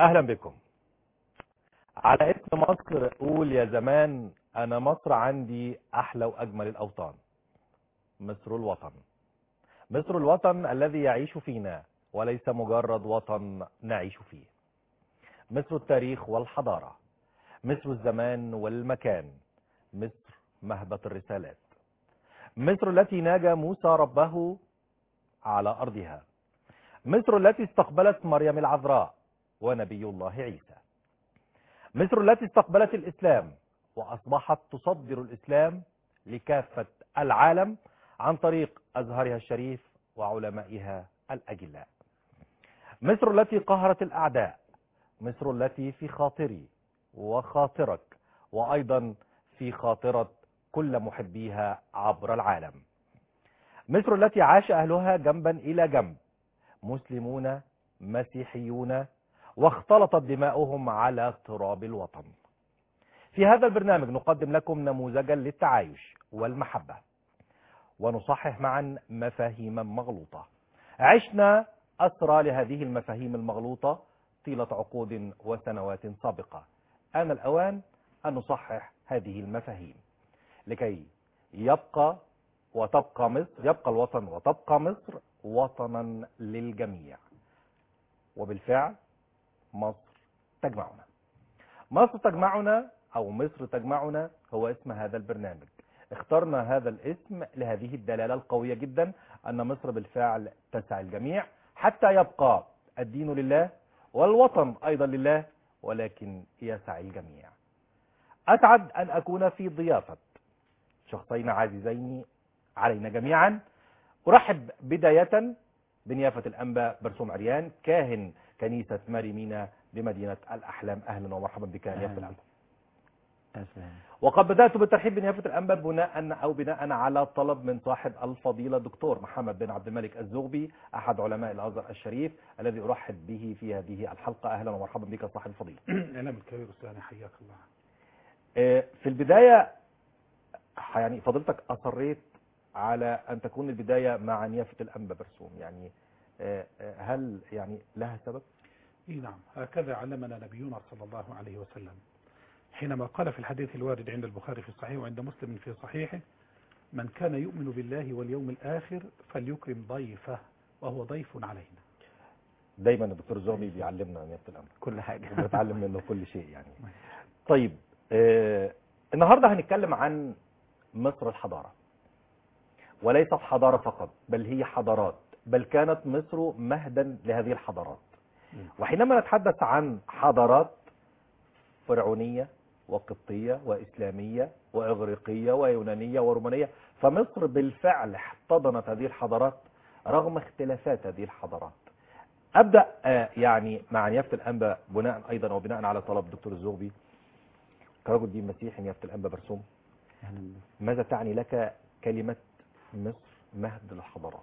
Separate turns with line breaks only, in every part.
أهلا بكم. على اسم مصر قول يا زمان أنا مصر عندي أحلى وأجمل الأوطان. مصر الوطن، مصر الوطن الذي يعيش فينا وليس مجرد وطن نعيش فيه. مصر التاريخ والحضارة، مصر الزمان والمكان، مصر مهبط الرسالات، مصر التي ناجى موسى ربه على أرضها، مصر التي استقبلت مريم العذراء ونبي الله عيسى، مصر التي استقبلت الإسلام وأصبحت تصدر الإسلام لكافة العالم عن طريق أزهرها الشريف وعلمائها الأجلاء. مصر التي قهرت الأعداء، مصر التي في خاطري وخاطرك وأيضا في خاطرة كل محبيها عبر العالم. مصر التي عاش أهلها جنبا إلى جنب، مسلمون مسيحيون، واختلطت دماؤهم على تراب الوطن. في هذا البرنامج نقدم لكم نموذجا للتعايش والمحبة، ونصحح معا مفاهيم مغلوطة عشنا أسرى لهذه المفاهيم المغلوطة طيلة عقود وسنوات سابقة. آن الأوان أن نصحح هذه المفاهيم لكي يبقى الوطن وتبقى مصر وطنا للجميع. وبالفعل مصر تجمعنا. مصر تجمعنا أو مصر تجمعنا هو اسم هذا البرنامج. اخترنا هذا الاسم لهذه الدلالة القوية جدا أن مصر بالفعل تسعى الجميع حتى يبقى الدين لله والوطن أيضا لله، ولكن يسعى الجميع. أسعد أن أكون في ضيافة شخصين عزيزين علينا جميعا. أرحب بداية بنيافة الأنبا برسوم عريان كاهن كنيسة ماري مينا بمدينة الأحلام. أهلا ومرحبا بك يا نيافة الأنبا. وقد بدأت بالترحيب بنيافة الأنبا بناء على طلب من صاحب الفضيلة دكتور محمد بن عبد الملك الزغبي أحد علماء الأزهر الشريف الذي أرحب به في هذه الحلقة. أهلا ومرحبا بك صاحب الفضيلة.
أهلا بالكبير أستاذ، حياك الله.
في البداية يعني فضيلتك أصريت على أن تكون البداية مع نيافة الأنبا برسوم، يعني هل يعني لها سبب؟
نعم، هكذا علمنا نبينا صلى الله عليه وسلم حينما قال في الحديث الوارد عند البخاري في الصحيح وعند مسلم في صحيحه: من كان يؤمن بالله واليوم الآخر فليكرم ضيفه وهو ضيف علينا.
دايما الدكتور الزغبي بيعلمنا نيافة الأنبا
كل حاجة،
بنتعلم منه كل شيء يعني. طيب النهاردة هنتكلم عن مصر الحضارة، وليست حضارة فقط بل هي حضارات، بل كانت مصر مهدا لهذه الحضارات. وحينما نتحدث عن حضارات فرعونية وقبطية وإسلامية وإغريقية ويونانية ورومانية، فمصر بالفعل احتضنت هذه الحضارات رغم اختلافات هذه الحضارات. أبدأ يعني مع نيافة الأنبا بناء أيضا وبناء على طلب الدكتور الزغبي كرجل دين مسيحي. نيافة الأنبا برسوم، ماذا تعني لك كلمة مصر مهد للحضارات؟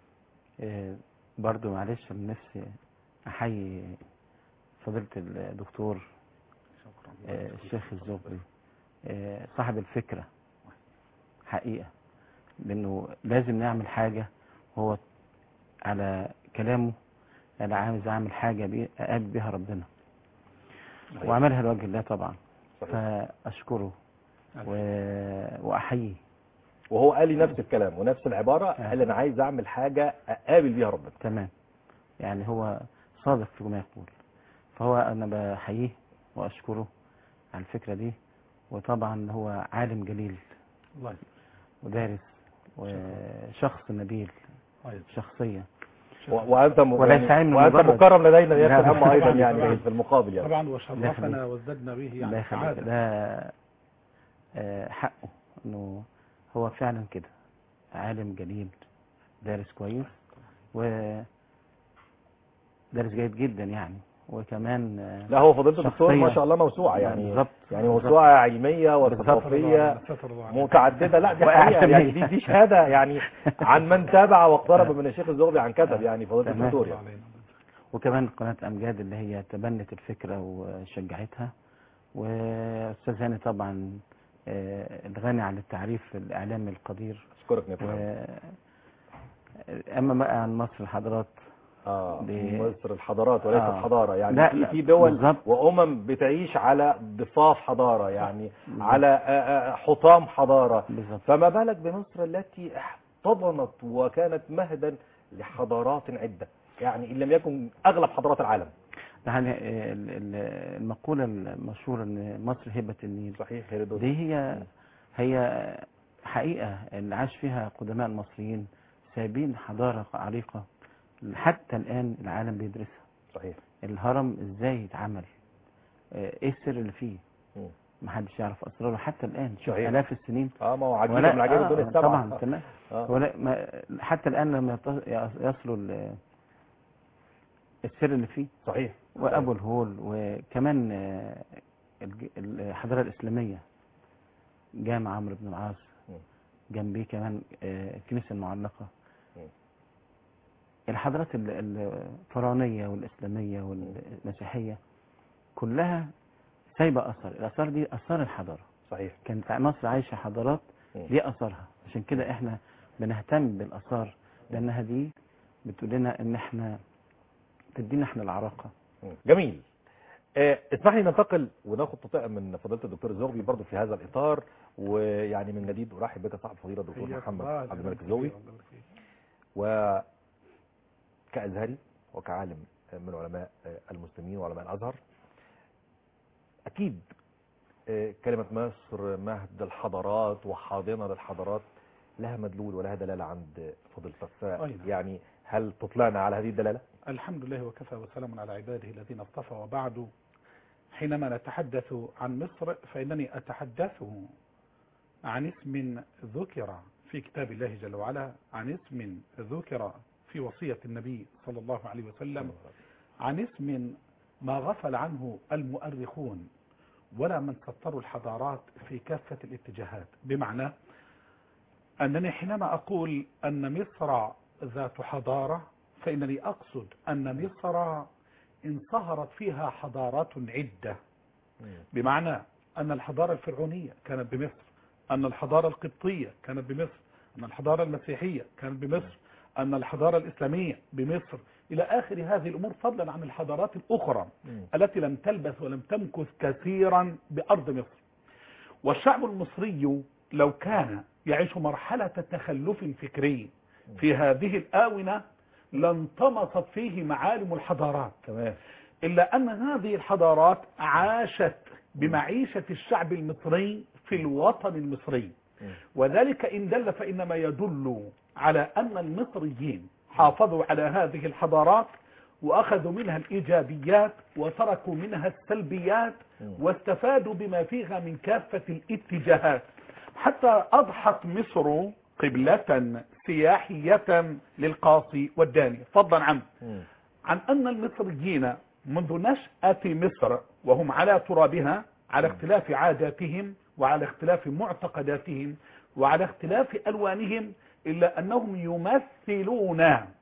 برضو معلش من نفسي أحيي فضيلة الدكتور الشيخ الزغبي صاحب الفكرة حقيقة، لأنه لازم نعمل حاجة هو على كلامه. أنا عاوز أعمل حاجة أقابل بها ربنا وأعملها لوجه الله طبعا، فأشكره وأحييه.
وهو قال لي نفس الكلام ونفس العبارة، قال أنا عايز أعمل حاجة أقابل بيها ربنا.
تمام، يعني هو صادق فيما يقول، فهو أنا بحييه وأشكره على الفكرة دي. وطبعا هو عالم جليل ودارس وشخص نبيل شخصية،
وأنت مكرم لدينا يا أخي الأم أيضا يعني في المقابل يعني.
طبعا وشرفنا وازددنا به يعني سعادة.
ده حقه انه هو فعلا كده عالم جليل دارس كويس ودارس جيد جدا يعني. وكمان
لا هو فضيلة الدكتور ما شاء الله موسوعة يعني
بالزبط.
يعني موسوعة علمية وثقافية متعددة. لا دي حقيقة يعني دي شهادة يعني عن من تابع واقترب من الشيخ الزغبي عن كتب يعني فضيلة الدكتور يعني.
وكمان قناة أمجاد اللي هي تبنت الفكرة وشجعتها، واستاذ هاني طبعا الغني عن التعريف الإعلامي القدير.
أشكرك يا فندم.
أما بقى عن مصر الحضارات
مصر الحضارات وليست حضارة، يعني
لا
في دول
بالظبط.
وأمم بتعيش على ضفاف حضارة، يعني على حطام حضارة
بالظبط.
فما بالك بمصر التي احتضنت وكانت مهدا لحضارات عدة، يعني إن لم يكن أغلب حضارات العالم.
يعني المقولة المشهورة ان مصر هبة النيل،
صحيح.
دي هي حقيقة اللي عاش فيها قدماء المصريين، سايبين حضارة عريقة حتى الآن العالم بيدرسها.
صحيح.
الهرم ازاي يتعمل، ايه السر اللي فيه، محدش يعرف اسراره حتى الآن. شوف آلاف السنين.
ما هو عجيب من عجائب الدنيا السبعة.
طبعا تمام. حتى الآن لما يصلوا السر اللي فيه.
صحيح.
وأبو الهول، وكمان الحضارة الإسلامية، جامع عمرو بن العاص، جنبيه كمان الكنيسة المعلقة. الحضارات الفرعونية والإسلامية والمسيحية كلها سايبة أثر. الأثار دي أثار الحضارة.
صحيح.
كانت مصر عايشة حضارات دي أثرها، عشان كده إحنا بنهتم بالأثار، لأنها دي بتقول لنا إن إحنا تدينا إحنا العراقة.
جميل. اسمح لي ننتقل وناخد تطبيق من فضيله الدكتور الزغبي برضو في هذا الاطار، ويعني من جديد ارحب بك صاحب الفضيله الدكتور محمد عبد الملك الزغبي، وكأزهري وكعالم من علماء المسلمين وعلماء الازهر. اكيد كلمه مصر مهد الحضارات وحاضنه للحضارات لها مدلول ولها دلاله عند فضيلتك، يعني هل تطلعنا على هذه الدلاله؟
الحمد لله وكفى وسلام على عباده الذين اصطفى. وبعد، حينما نتحدث عن مصر فإنني أتحدث عن اسم ذكر في كتاب الله جل وعلا، عن اسم ذكر في وصية النبي صلى الله عليه وسلم، عن اسم ما غفل عنه المؤرخون ولا من سطروا الحضارات في كافة الاتجاهات. بمعنى أنني حينما أقول أن مصر ذات حضارة فإنني أقصد أن مصر انصهرت فيها حضارات عدة، بمعنى أن الحضارة الفرعونية كانت بمصر، أن الحضارة القبطية كانت بمصر، أن الحضارة المسيحية كانت بمصر، أن الحضارة الإسلامية بمصر، إلى آخر هذه الأمور، فضلا عن الحضارات الأخرى التي لم تلبث ولم تمكث كثيرا بأرض مصر. والشعب المصري لو كان يعيش مرحلة تخلف فكري في هذه الآونة لانطمست فيه معالم الحضارات، إلا أن هذه الحضارات عاشت بمعيشة الشعب المصري في الوطن المصري، وذلك إن دل فإنما يدل على أن المصريين حافظوا على هذه الحضارات وأخذوا منها الإيجابيات وتركوا منها السلبيات، واستفادوا بما فيها من كافة الاتجاهات، حتى أضحت مصر قبلة سياحية للقاصي والداني، فضلا عن أن المصريين منذ نشأة مصر وهم على ترابها، على اختلاف عاداتهم وعلى اختلاف معتقداتهم وعلى اختلاف ألوانهم، إلا أنهم يمثلون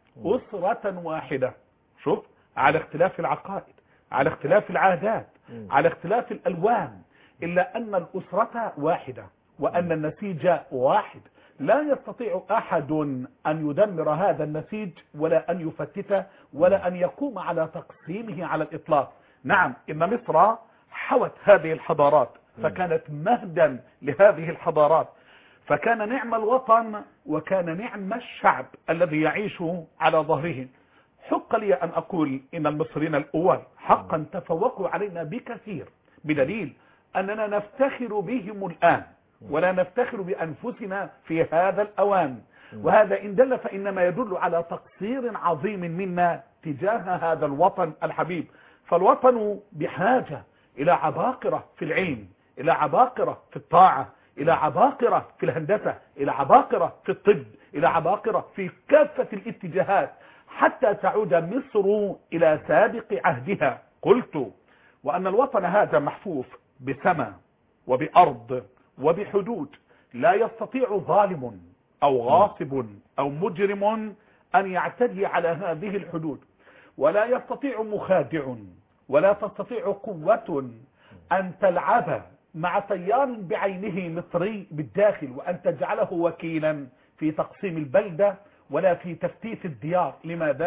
أسرة واحدة. شوف، على اختلاف العقائد، على اختلاف العادات، على اختلاف الألوان، إلا أن الأسرة واحدة وأن النسيج واحد. لا يستطيع أحد أن يدمر هذا النسيج ولا أن يفتته ولا أن يقوم على تقسيمه على الإطلاق. نعم، إن مصر حوت هذه الحضارات فكانت مهدا لهذه الحضارات، فكان نعم الوطن وكان نعم الشعب الذي يعيش على ظهره. حق لي أن أقول إن المصريين الأول حقا تفوقوا علينا بكثير، بدليل أننا نفتخر بهم الآن ولا نفتخر بأنفسنا في هذا الأوان، وهذا إن دل فإنما يدل على تقصير عظيم منا تجاه هذا الوطن الحبيب. فالوطن بحاجة إلى عباقرة في العلم، إلى عباقرة في الطاعة، إلى عباقرة في الهندسة، إلى عباقرة في الطب، إلى عباقرة في كافة الاتجاهات، حتى تعود مصر إلى سابق عهدها. قلت وأن الوطن هذا محفوف بسماء وبأرض وبحدود، لا يستطيع ظالم أو غاصب أو مجرم أن يعتدي على هذه الحدود، ولا يستطيع مخادع ولا تستطيع قوة أن تلعب مع تيار بعينه مصري بالداخل وأن تجعله وكيلا في تقسيم البلدة ولا في تفتيت الديار. لماذا؟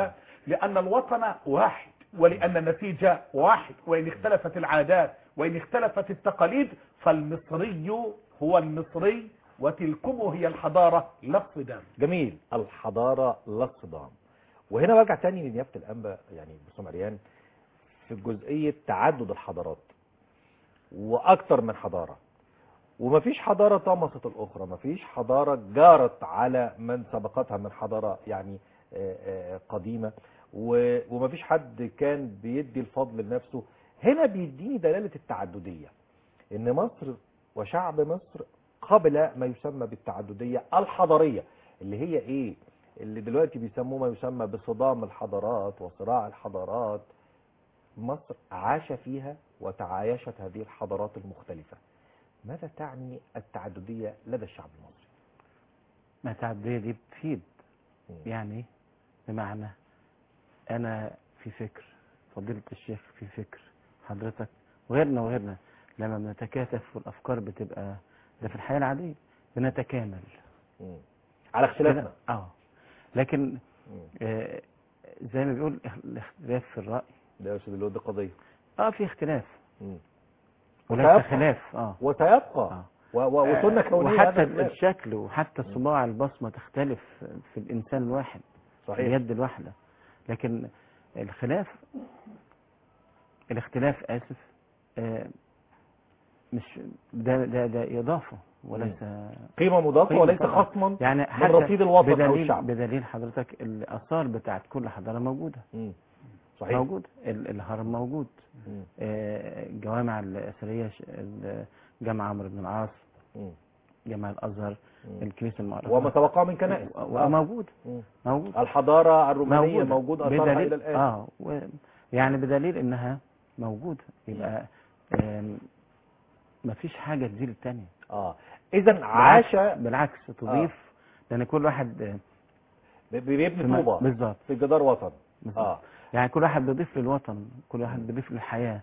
لأن الوطن واحد، ولأن النتيجة واحد، وإن اختلفت العادات وإن اختلفت التقاليد فالمصري هو المصري، وتلكم هي الحضارة لا الصدام.
جميل، الحضارة لا الصدام. وهنا برجع تاني لنيافة الأنبا يعني بص مريان في جزئية تعدد الحضارات وأكثر من حضارة، ومفيش حضارة طمست الأخرى، مفيش حضارة جارت على من سبقتها من حضارة يعني قديمة، ومفيش حد كان بيدي الفضل لنفسه. هنا بيديني دلالة التعددية، إن مصر وشعب مصر قبل ما يسمى بالتعددية الحضارية، اللي هي إيه؟ اللي دلوقتي بيسموه ما يسمى بصدام الحضارات وصراع الحضارات. مصر عاش فيها وتعايشت هذه الحضارات المختلفة. ماذا تعني التعددية لدى الشعب المصري؟
ما التعددية دي بتفيد، يعني بمعنى أنا في فكر، فضيلة الشيخ في فكر، حضرتك وغيرنا لما بنتكاتف والأفكار بتبقى ده في الحياة العادية بنتكامل
على اختلافنا.
لكن زي ما بيقول الاختلاف في الرأي
ده يا أستاذ اللي هو دي قضية.
في اختلاف
وسيبقى
خلاف
وسيبقى وسنة كونية،
وحتى الشكل وحتى صباع البصمة تختلف في الإنسان الواحد،
صحيح،
في اليد الواحدة. لكن الاختلاف مش ده إضافة وليس
قيمة مضافة وليس خصما
يعني
من رصيد الوطن أو الشعب.
بدليل حضرتك الآثار بتاعت كل حضارة موجودة.
صحيح،
موجود، الهرم موجود، الجوامع الأثرية، جامع عمرو بن العاص، جامع الأزهر، الكنيسة المعرفة
وما تبقى من كنائس
موجود.
الحضارة الرومانية موجود أثارها إلى الآن.
يعني بدليل إنها موجودة، يبقى ما فيش حاجة تزيل الثانية.
إذا عاش
بالعكس تضيف، لأن كل واحد
بيبني طوبة
بالظبط
في جدار وطن.
يعني كل واحد بيضيف للوطن، كل واحد بيضيف للحياة،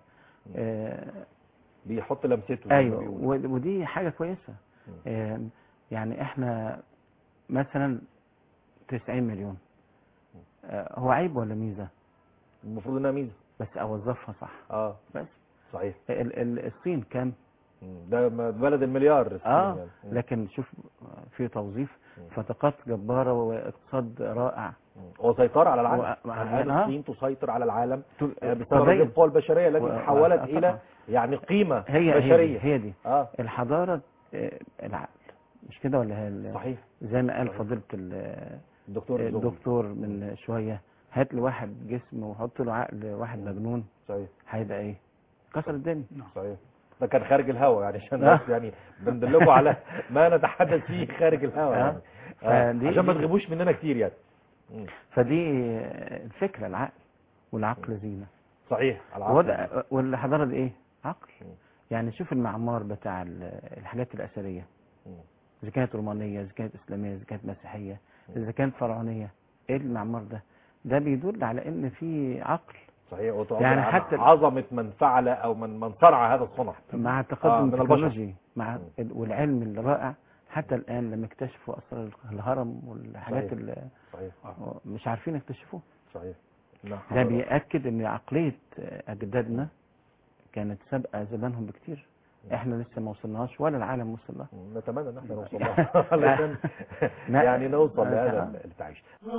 بيحط لمسته.
أيوة، ودي حاجة كويسة. يعني احنا مثلا 90 مليون، هو عيب ولا ميزة؟
المفروض انها ميزة،
بس اوظفها صح. بس
صحيح.
الصين كام؟
ده بلد المليار الصين يعني.
لكن شوف في توظيف، فتقات جبارة واقتصاد رائع
وسيطرة على العالم. الآن الصين تسيطر على العالم بسبب القوى البشرية التي تحولت إلى يعني قيمة بشرية.
هي دي الحضارة، العقل، مش كده ولا هي؟
صحيح،
زي ما قال فضيلة الدكتور من شوية، هات لي واحد جسم وحط له عقل واحد مجنون،
صحيح،
هيبقى ايه؟ كسر الدنيا.
صحيح. ده كان خارج الهواء يعني، عشان يعني بندلكوا على ما نتحدث فيه خارج الهواء يعني عشان ما تغيبوش مننا كتير يعني.
فدي الفكرة، العقل، والعقل زينة.
صحيح، العقل.
والحضارة دي ايه؟ عقل. يعني شوف المعمار بتاع الحاجات الأثرية، إذا كانت رومانية، إذا كانت إسلامية، إذا كانت مسيحية، إذا كانت فرعونية، ايه المعمار ده بيدل على ان في عقل.
صحيح،
يعني حتى
عظمة من فعل او من صنع هذا الصنع
مع التقدم التكنولوجي مع والعلم الرائع. حتى الان لما اكتشفوا اسرار الهرم والحاجات اللي مش عارفين يكتشفوها.
صحيح.
ده بيأكد ان عقلية اجدادنا كانت سابقة زمانهم بكتير، احنا لسه ما وصلناش ولا العالم وصل لها.
نتمنى ان احنا نوصل لها علشان يعني نوصل لهذا التعيش.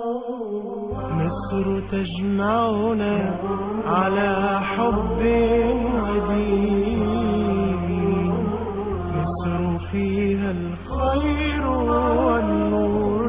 مصر تجمعنا على حب ودين، مصر فيها الخير والنور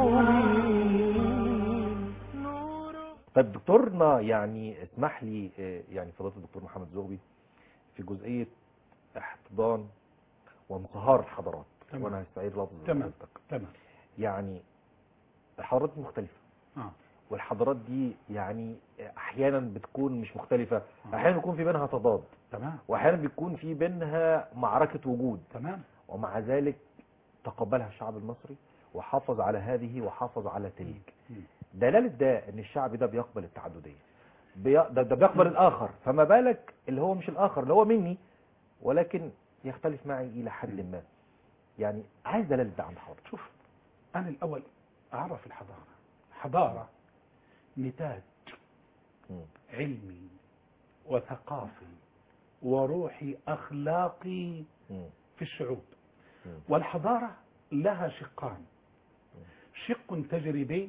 المبين.
طيب دكتورنا، يعني اسمح لي يعني فضيلة الدكتور محمد زغبي في جزئية احتضان وانصهار الحضارات. وانا هستعيد لفظ حضرتك. يعني الحضارات مختلفة، والحضارات دي يعني احيانا بتكون مش مختلفة، احيانا بيكون في بينها تضاد، واحيانا بيكون في بينها معركة وجود، ومع ذلك تقبلها الشعب المصري وحافظ على هذه وحافظ على تلك. دلالة ده ان الشعب ده بيقبل التعددية، ده بيقبل الاخر، فما بالك اللي هو مش الاخر، اللي هو مني ولكن يختلف معي الى حد ما. يعني عايز دلالة ده عند حضرتك.
شوف، انا الاول اعرف الحضارة. حضارة نتاج علمي وثقافي وروحي أخلاقي في الشعوب. والحضارة لها شقان، شق تجريبي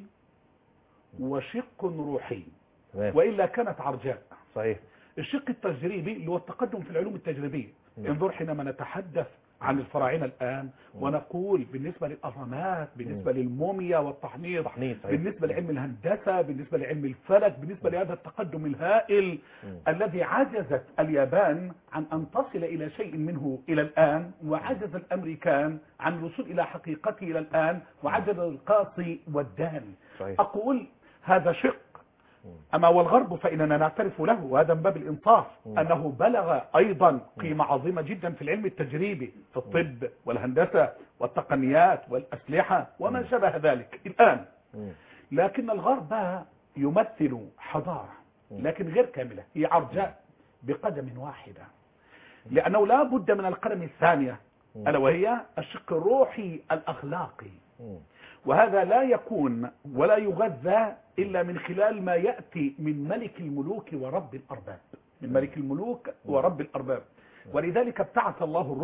وشق روحي، وإلا كانت عرجاء.
صحيح.
الشق التجريبي اللي هو التقدم في العلوم التجريبية. انظر حينما نتحدث عن الفراعنة الآن ونقول بالنسبة للأهرامات، بالنسبة للموميا والتحنيط، بالنسبة لعلم الهندسة، بالنسبة لعلم الفلك، بالنسبة لهذا التقدم الهائل الذي عجزت اليابان عن أن تصل إلى شيء منه إلى الآن، وعجز الأمريكان عن الوصول إلى حقيقته إلى الآن، وعجز القاصي والداني. أقول هذا شق. أما والغرب فإننا نعترف له، وهذا من باب الإنصاف، أنه بلغ أيضا قيمة عظيمة جدا في العلم التجريبي، في الطب والهندسة والتقنيات والأسلحة وما شابه ذلك الآن. لكن الغرب يمثل حضارة لكن غير كاملة، هي عرجاء بقدم واحدة، لأنه لا بد من القدم الثانية ألا وهي الشق الروحي الأخلاقي. وهذا لا يكون ولا يغذى إلا من خلال ما يأتي من ملك الملوك ورب الأرباب، من ملك الملوك ورب الأرباب. ولذلك ابتعث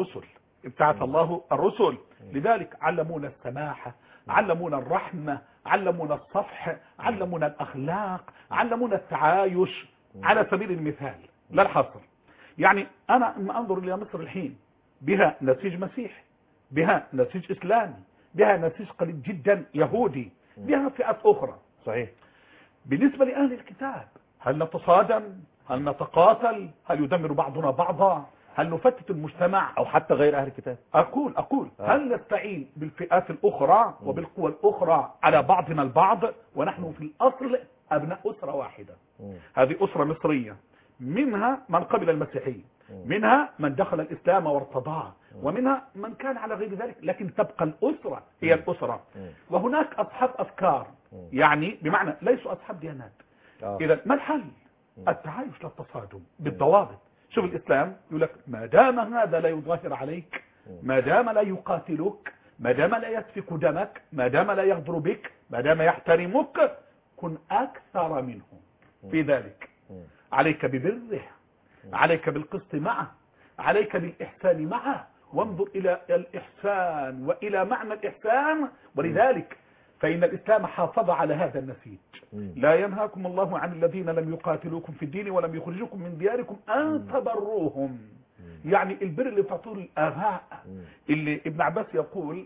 الله الرسل، لذلك علمونا السماحة، علمونا الرحمة، علمونا الصفح، علمونا الأخلاق، علمونا التعايش. على سبيل المثال لا الحصر، يعني أنا أما أنظر إلى مصر الحين بها نسيج مسيحي، بها نسيج إسلامي، بها نسيج قليل جدا يهودي، بها فئات أخرى.
صحيح.
بالنسبة لأهل الكتاب هل نتصادم؟ هل نتقاتل؟ هل يدمر بعضنا بعضا؟ هل نفتت المجتمع؟
أو حتى غير أهل الكتاب.
أقول هل نستعين بالفئات الأخرى وبالقوى الأخرى على بعضنا البعض، ونحن في الأصل أبناء أسرة واحدة. هذه أسرة مصرية، منها من قبل المسيحية، منها من دخل الإسلام وارتضاه، ومنها من كان على غير ذلك، لكن تبقى الأسرة هي الأسرة. وهناك أصحاب أفكار، يعني بمعنى ليسوا أصحاب ديانات. إذا ما الحل؟ التعايش للتصادم بالضوابط. شوف الإسلام يقول لك ما دام هذا لا يظاهر عليك، ما دام لا يقاتلك، ما دام لا يسفك دمك، ما دام لا يغدر بك، ما دام يحترمك، كن أكثر منه في ذلك. عليك ببره، عليك بالقسط معه، عليك بالإحسان معه، وانظر إلى الإحسان وإلى معنى الإحسان. ولذلك فإن الإسلام حافظ على هذا النسيج. لا ينهاكم الله عن الذين لم يقاتلوكم في الدين ولم يخرجوكم من دياركم أن تبروهم. يعني البر اللي تعطوه الآباء، اللي ابن عباس يقول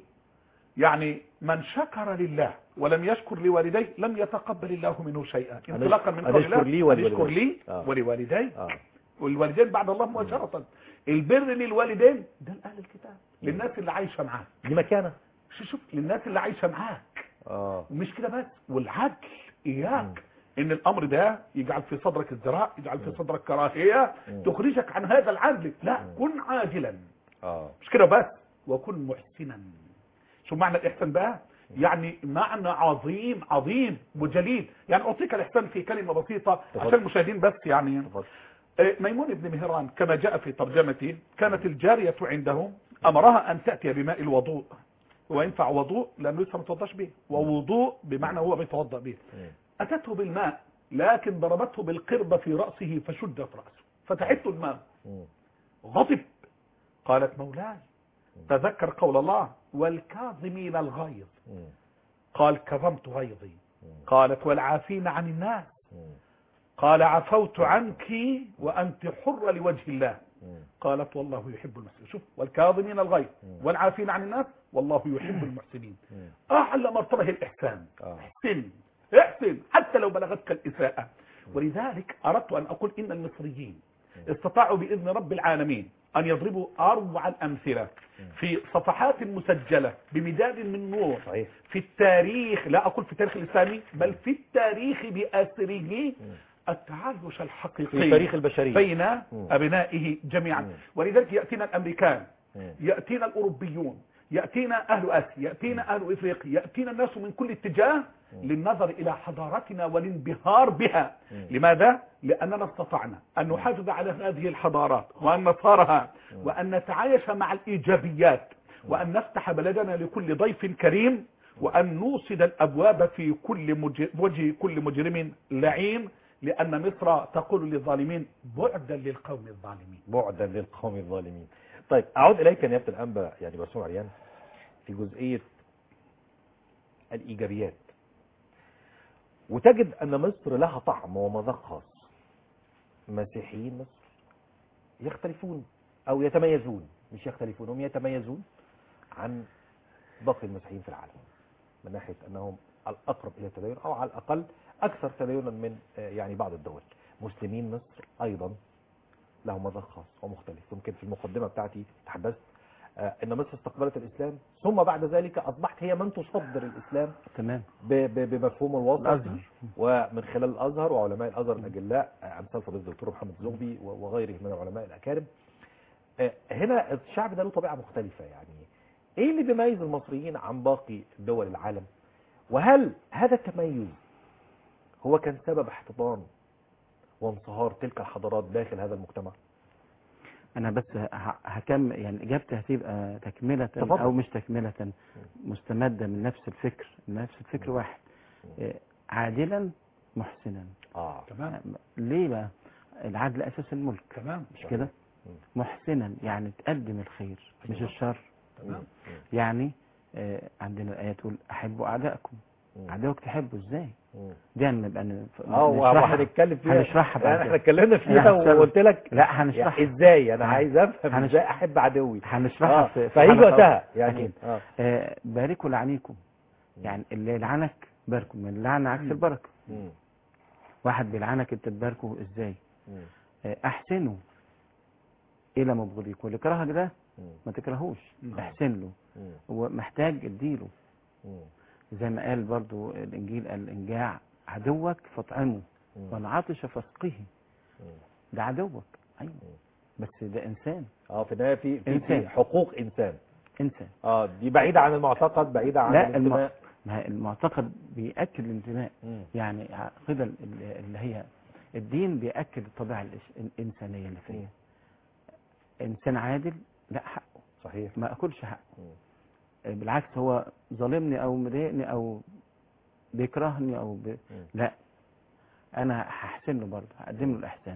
يعني من شكر لله ولم يشكر لوالديه لم يتقبل الله منه شيئا، انطلاقا من قول الله يشكر لي ولوالدي، والوالدين بعد الله مباشرة. البر للوالدين ده لأهل الكتاب، للناس اللي عايشة معاك،
دي مكانة.
شوف للناس اللي عايشة معاك. ومش كده بس، والعدل إياك إن الأمر ده يجعل في صدرك الزراء، يجعل في صدرك كراهية تخرجك عن هذا العدل. لا، كن عادلا. مش كده بس، وكن محسنا. شو معنى الإحسان بقى؟ يعني معنى عظيم عظيم وجليل. يعني أعطيك الإحسان في كلمة بسيطة عشان المشاهدين بس. يعني ميمون بن مهران كما جاء في ترجمته، كانت الجارية عنده أمرها أن تأتي بماء الوضوء، وينفع وضوء لأنه لسه ما توضاش به، ووضوء بمعنى هو بيتوضأ به. أتته بالماء لكن ضربته بالقربة في رأسه فشدت رأسه فتحته الماء. غضب. قالت مولاي تذكر قول الله والكاظمين الغيظ. قال كظمت غيظي. قالت والعافين عن الناس. قال عفوت عنك وأنت حرة لوجه الله. قالت والله يحب المحسنين. شوف، والكاظمين الغيظ والعافين عن الناس والله يحب المحسنين. أعلى مرتبة الإحسان. احسن حتى لو بلغتك الإساءة. ولذلك أردت أن أقول إن المصريين استطاعوا بإذن رب العالمين أن يضربوا أروع الأمثلة في صفحات مسجلة بمداد من نور في التاريخ، لا أقول في التاريخ الإسلامي بل في التاريخ بأسره، التعايش الحقيقي
في تاريخ البشرية
بين أبنائه جميعا. ولذلك يأتينا الأمريكان، يأتينا الأوروبيون، يأتينا أهل آسيا، يأتينا أهل إفريقيا، يأتينا الناس من كل اتجاه للنظر إلى حضارتنا والانبهار بها. لماذا؟ لأننا استطعنا أن نحافظ على هذه الحضارات وأن نصارها وأن نتعايش مع الإيجابيات وأن نفتح بلدنا لكل ضيف كريم وأن نوصد الأبواب في كل وجه كل مجرم لعين لأن مصر تقول للظالمين بعدا للقوم الظالمين.
بعدا للقوم الظالمين. طيب أعود إليك نيابة الأنبا يعني برسوم عريان في جزئية الإيجابيات، وتجد أن مصر لها طعم ومذاق خاص. مسيحيين مصر يختلفون أو يتميزون، مش يختلفون، هم يتميزون عن باقي المسيحيين في العالم من ناحية أنهم الأقرب إلى التدين أو على الأقل أكثر تدينا من يعني بعض الدول. مسلمين مصر أيضا لهم مذاق خاص ومختلف. يمكن في المقدمة بتاعتي تحدثت أن مصر استقبلت الإسلام، ثم بعد ذلك أصبحت هي من تصدر الإسلام
تمام
بمفهوم الوسط
الأزهر.
ومن خلال الأزهر وعلماء الأزهر الأجلاء أمثال فضيلة الدكتور محمد الزغبي وغيره من العلماء الأكارم. هنا الشعب ده له طبيعة مختلفة. يعني إيه اللي بيميز المصريين عن باقي دول العالم؟ وهل هذا التميز هو كان سبب احتضان وانصهار تلك الحضارات داخل هذا المجتمع؟
انا بس هكمل، يعني اجابتي هتبقى تكمله
تفضل.
او مش تكمله، مستمده من نفس الفكر واحد. عادلا محسنا.
تمام.
ليه بقى؟ العدل اساس الملك،
تمام.
مش كده؟ محسنا يعني تقدم الخير مش الشر.
تمام.
يعني عندنا الايه تقول احبوا اعدائكم. اعدائك تحبوا ازاي؟ دي هنبقى
وهنتكلم فيها،
هنشرحها بعد
يعني احنا
كده.
اتكلمنا فيها وقلت لك
لا هنشرحها
يعني ازاي. انا عايز افهم ازاي احب عدوي.
هنشرحها في
فهيجي
حلقة
وقتها يعني.
باركوا لعنيكم، يعني اللي يلعنك باركوا، من اللعنة عكس البركة. واحد بيلعنك انت تباركه ازاي؟ احسنوا الى مبغضيكم، واللي كرهك ده ما تكرهوش، احسن له، هو محتاج اديله. زي ما قال برضو الانجيل، قال انجاع عدوك فاطعمه والعطش فاسقه. ده عدوك ايوه، بس ده انسان.
في النهايه في حقوق انسان. دي بعيده عن المعتقد، بعيده عن الانتماء.
المعتقد بيأكد الانتماء. يعني العقيده اللي هي الدين بيأكد الطبيعه الانسانيه اللي فيه. انسان عادل لا حقه
صحيح،
ما اكلش حقه. بالعكس هو ظالمني او مضايقني او بيكرهني او لا، انا هحسن له برضه، هقدم له الاحسان.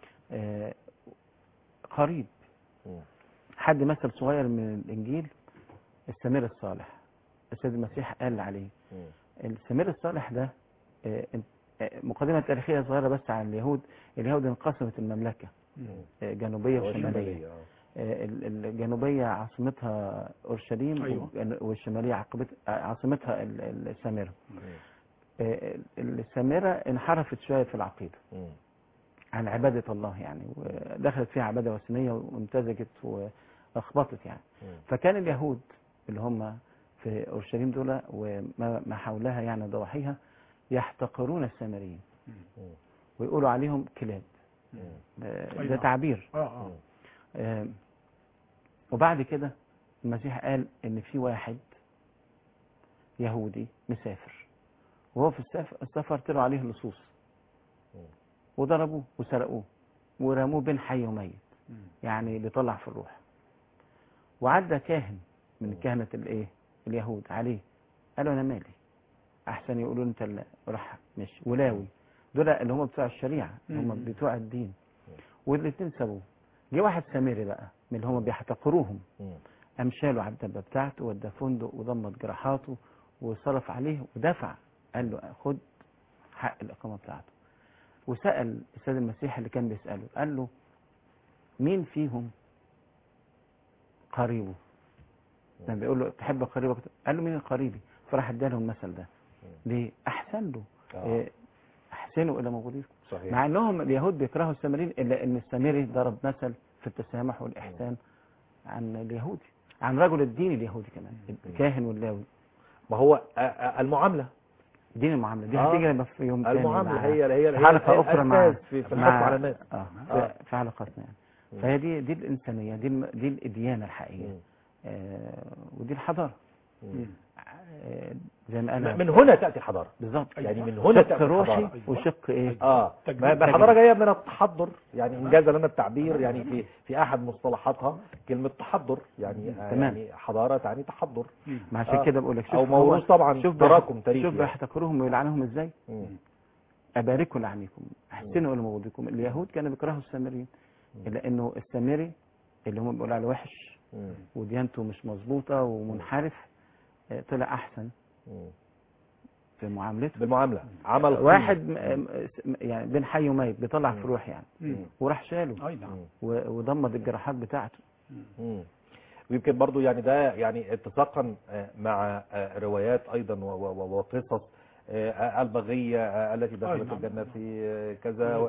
قريب حد مثل صغير من الانجيل، السمير الصالح. السيد المسيح قال عليه السمير الصالح ده مقدمه تاريخيه صغيره بس عن اليهود انقسمت المملكه جنوبيه وشماليه. الجنوبية عاصمتها أورشليم.
أيوة.
والشمالية عاصمتها السامرة. السامرة انحرفت شوية في العقيدة عن عبادة الله يعني، ودخلت فيها عبادة وثنية وامتزجت واخبطت يعني. فكان اليهود اللي هم في أورشليم دول وما حولها يعني ضواحيها يحتقرون السامريين ويقولوا عليهم كلاب. ده تعبير. وبعد كده المسيح قال ان في واحد يهودي مسافر، وهو في السفر طلعوا عليه لصوص وضربوه وسرقوه ورموه بين حي وميت، يعني بيطلع في الروح. وعدى كاهن من كهنة اليهود عليه، قالوا انا مالي، احسن يقولوا انت اللي راح مش ولاوي، دول اللي هم بتوع الشريعة، هم بتوع الدين، والاثنين سابوه. جه واحد سامري بقى من اللي هم بيحتقروهم، قام شاله على الدبه بتاعته ودى فندق وضمت جراحاته وصرف عليه ودفع، قال له خد حق الاقامه بتاعته. وسال السيد المسيح اللي كان بيساله، قال له مين فيهم قريبه؟ لما بيقول له تحب قريبك، قال له مين قريبي؟ فراح اداله المثل ده. ليه؟ احسن له. احسنوا الى مبغضيكم. مع انهم اليهود بيكرهوا السامريين، الا ان السامري ضرب مثل في التسامح والاحسان عن اليهودي، عن رجل الدين اليهودي كمان، الكاهن واللاوي.
ما هو المعامله،
دين المعامله دي هتيجي في يوم ثاني.
المعامله هي
حلقه اخرى
في الحكم على الناس
في حلقتنا يعني. فهي دي الانسانيه، دي الاديانه الحقيقيه. ودي الحضاره. زي ما انا
من هنا تاتي الحضاره
بالظبط،
يعني من هنا
شق روحي وشق
الحضاره جايه من التحضر، يعني انجاز لنا التعبير يعني في احد مصطلحاتها كلمه تحضر، يعني حضاره تعني تحضر.
عشان كده بقول لك
او موروث طبعا تراكم تاريخي.
شوف بيحتقروهم ويلعنهم ازاي. اباركوا لعميكم، احسنوا الى موضعكم. اليهود كانوا بيكرهوا السامريين، الا انه السامري اللي هم بيقولوا عليه وحش وديانته مش مظبوطه ومنحرف طلع احسن في معاملته.
بالمعامله عمل
واحد يعني بين حي وميت بيطلع في روح يعني، وراح شاله
اي نعم
وضمد الجراحات بتاعته.
ويمكن برضو يعني ده يعني اتساقا مع روايات ايضا وقصص البغية التي دخلت الجنة في كذا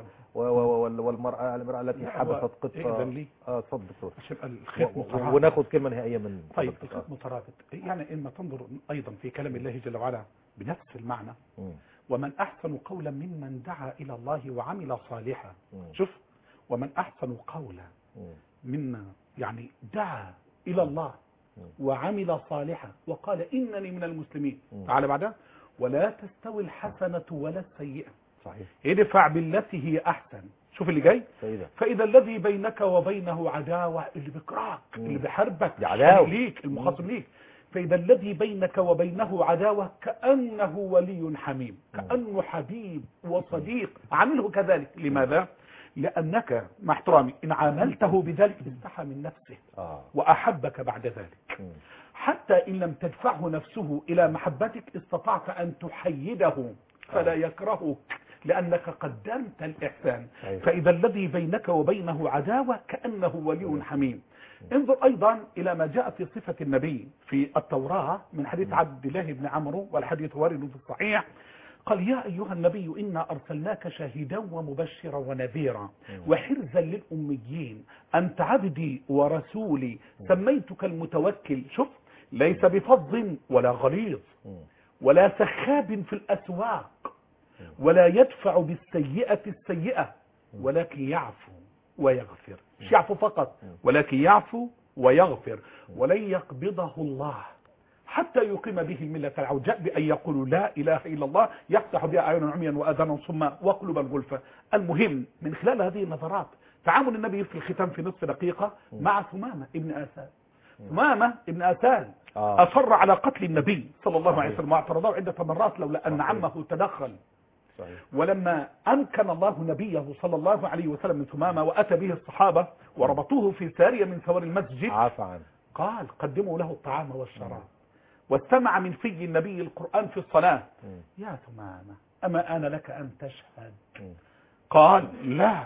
والمرأة التي حبست قطة. اتفضل دكتور
عشان الخيط مترابط
وناخد كلمة نهائية من
طيب. الخيط مترابط يعني إما تنظر أيضا في كلام الله جل وعلا بنفس المعنى. ومن أحسن قولا ممن دعا إلى الله وعمل صالحا. شوف، ومن أحسن قولا ممن يعني دعا إلى الله وعمل صالحا وقال إنني من المسلمين. تعالى بعدها، ولا تستوي الحسنة ولا السيئة.
صحيح.
ادفع بالتي هي أحسن. شوف اللي جاي، فإذا الذي بينك وبينه عداوة، اللي بيكرهك اللي بيحاربك ليك المخاصم ليك، فإذا الذي بينك وبينه عداوة كأنه ولي حميم، كأنه حبيب وصديق. عامله كذلك. لماذا؟ لأنك مع احترامي إن عاملته بذلك استحى من نفسه وأحبك بعد ذلك. حتى إن لم تدفعه نفسه إلى محبتك استطعت أن تحيده فلا يكرهك لأنك قدمت الإحسان. فإذا الذي بينك وبينه عداوة كأنه ولي حميم. انظر أيضا إلى ما جاء في صفة النبي في التوراة من حديث عبد الله بن عمرو، والحديث وارد في الصحيح. قال يا أيها النبي إنا أرسلناك شاهدا ومبشرا ونذيرا وحرزا للأميين أنت عبدي ورسولي سميتك المتوكل. شوف، ليس بفظ ولا غليظ ولا سخاب في الأسواق ولا يدفع بالسيئة السيئة ولكن يعفو ويغفر. مش يعفو فقط ولكن يعفو ويغفر. ولن يقبضه الله حتى يقيم به الملة العوجاء بأن يقولوا لا إله إلا الله يفتح بها أعين عميا وآذانا صما وقلوبا غلفا. المهم من خلال هذه النظرات تعامل النبي في الختام في نصف دقيقة مع ثمامة ابن آسان. ثمامة ابن آسان أصر على قتل النبي صلى الله عليه وسلم واعترضه عدة مرات لولا أن عمه تدخل. ولما أمكن الله نبيه صلى الله عليه وسلم من ثمامة وأتى به الصحابة وربطوه في سارية من سوار المسجد قال قدموا له الطعام والشراب واستمع من في النبي القرآن في الصلاة. يا ثمامة أما أنا لك أن تشهد؟ قال لا.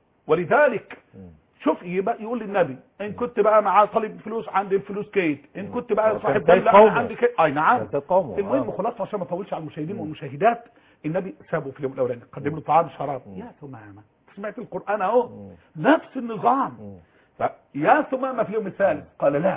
ولذلك شوف يقول للنبي إن كنت بقى معاه طالب فلوس عندي الفلوس كيت، إن كنت بقى صاحب دولة عندي كيت. أي نعم. المهم خلاص عشان ما اطولش على المشاهدين والمشاهدات، النبي سابه في اليوم الأولاني قدم له طعام شراب. يا ثمامة سمعت القرآن أهو نفس النظام. يا ثمامة في اليوم الثالث قال لا.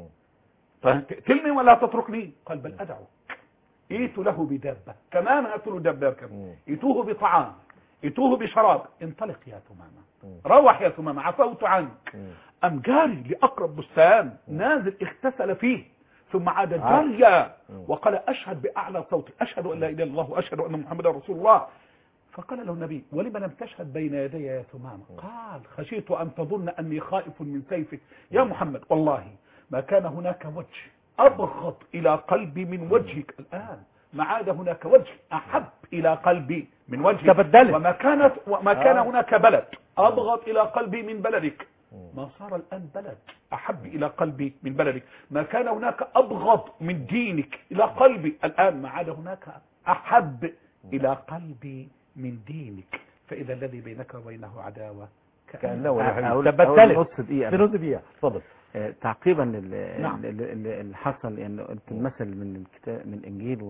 تقتلني ولا تتركني؟ قال بل أدعو. ائتوا له بدابة كمان، هاتوا له دابة يركب، ائتوه بطعام، ائتوه بشراب، انطلق يا ثمامة، روح يا ثمامة عفوت عنك. أم جاري لأقرب بستان نازل اغتسل فيه ثم عاد جريا وقال أشهد بأعلى صوتي أشهد أن لا إله إلا الله وأشهد أن محمدا رسول الله. فقال له النبي ولم لم تشهد بين يدي يا ثمامة؟ قال خشيت أن تظن أني خائف من سيفك يا محمد، والله ما كان هناك وجه أبغض إلى قلبي من وجهك الآن، ما عاد هناك وجه أحب إلى قلبي من وجهك
تبدلت.
وما كان هناك بلد أبغض إلى قلبي من بلدك، ما صار الآن بلد أحب إلى قلبي من بلدك. ما كان هناك أبغض من دينك إلى قلبي، الآن ما عاد هناك أحب إلى قلبي من دينك. فإذا الذي بينك وبينه عداوة
كأنه
تبدلت.
نص دقيقة.
نص دقيقة. اتفضل.
تعقيبا
نعم.
اللي حصل يعني قلت المثل من الكتاب من الانجيل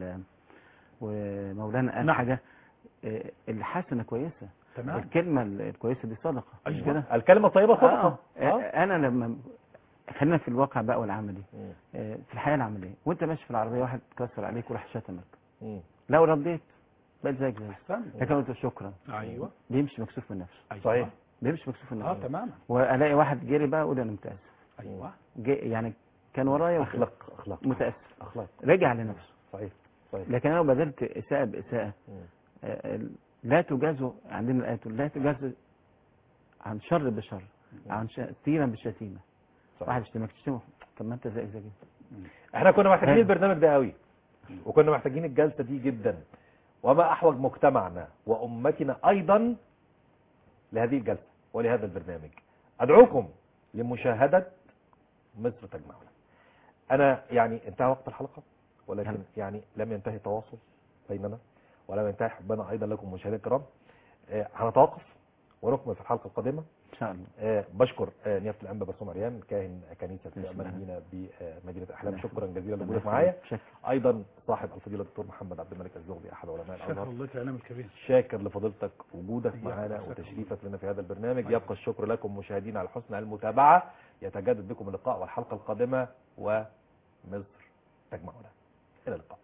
ومولانا قال حاجه الحسنه كويسه.
تمام.
الكلمه الكويسه دي صدقه. مش كده؟
الكلمه الطيبه صدقه.
انا لما خلينا في الواقع بقى والعملي في الحياه العمليه وانت ماشي في العربيه واحد كسر عليك وراح شتمك لو رديت بقيت زيك لكن قلت شكرا
ايوه
بيمشي مكسوف من نفسه.
أيوة.
صحيح.
بيمشي مكسوف من نفسه.
تمام.
والاقي واحد جري بقى اقول انا متاسف.
ايوه
يعني كان ورايا
اخلاق
متاسف
اخلاق
رجع لنفسه.
صحيح.
لكن انا لو بدلت اساءه باساءه لا تجازوا عندنا الايه لا تجازوا عن شر بشر عن شتيمه بشتيمه. واحد يشتمك تشتمه طب ما انت زي
احنا كنا محتاجين البرنامج ده قوي وكنا محتاجين الجلسه دي جدا وما أحوج مجتمعنا وأمتنا أيضا لهذه الجلسة ولهذا البرنامج. أدعوكم لمشاهدة مصر تجمعنا. أنا يعني انتهى وقت الحلقة، ولكن يعني لم ينتهي التواصل بيننا ولم ينتهي حبنا أيضا لكم مشاهدينا الكرام. هنتوقف ونكمل في الحلقة القادمة
ان شاء الله.
بشكر نيافة الأنبا برسوم عريان كاهن كنيسة المريمين بمدينة أحلام، شكرا جزيلا لوجودك معايا. أيضا صاحب الفضيلة الدكتور محمد عبد الملك الزغبي أحد علماء الأزهر،
شكر الله الإعلام الكبير.
شاكر لفضيلتك وجودك معنا وتشريفك لنا في هذا البرنامج. يبقى الشكر لكم مشاهدينا على حسن المتابعة. يتجدد بكم اللقاء والحلقة القادمة ومصر تجمعنا. إلى اللقاء.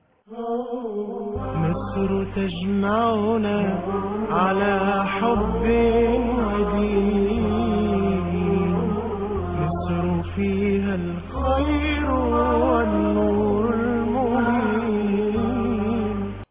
مصر تجمعنا على حب ودين، مصر فيها الخير